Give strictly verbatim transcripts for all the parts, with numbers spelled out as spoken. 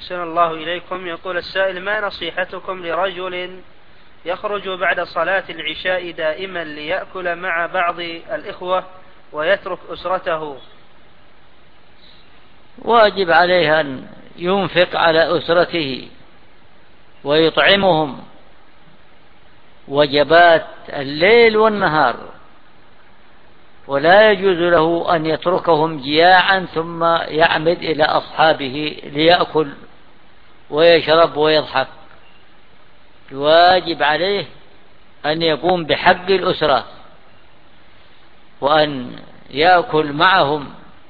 أحسن الله إليكم. يقول السائل: ما نصيحتكم لرجل يخرج بعد صلاة العشاء دائما ليأكل مع بعض الإخوة ويترك أسرته؟ واجب عليه أن ينفق على أسرته ويطعمهم وجبات الليل والنهار، ولا يجوز له أن يتركهم جياعا ثم يعمد إلى أصحابه ليأكل ويشرب ويضحك. الواجب عليه أن يقوم بحق الأسرة وأن يأكل معهم،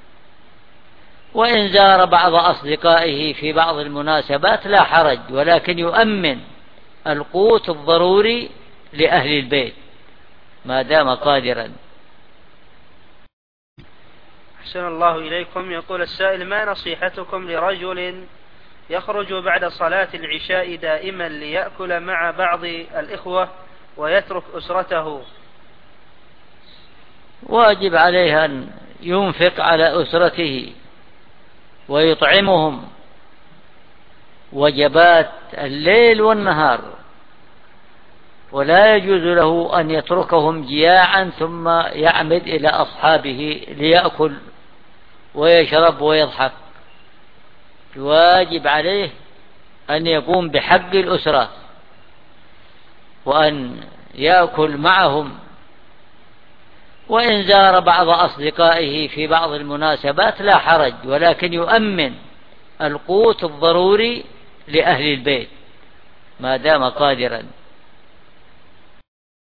وإن زار بعض أصدقائه في بعض المناسبات لا حرج، ولكن يؤمن القوت الضروري لأهل البيت ما دام قادرا. أحسن الله إليكم. يقول السائل: ما نصيحتكم لرجل يخرج بعد صلاة العشاء دائما ليأكل مع بعض الإخوة ويترك أسرته؟ واجب عليه أن ينفق على أسرته ويطعمهم وجبات الليل والنهار، ولا يجوز له أن يتركهم جياعا ثم يعمد إلى أصحابه ليأكل ويشرب ويضحك. الواجب عليه أن يقوم بحق الأسرة وأن يأكل معهم، وإن زار بعض أصدقائه في بعض المناسبات لا حرج، ولكن يؤمن القوت الضروري لأهل البيت ما دام قادرا.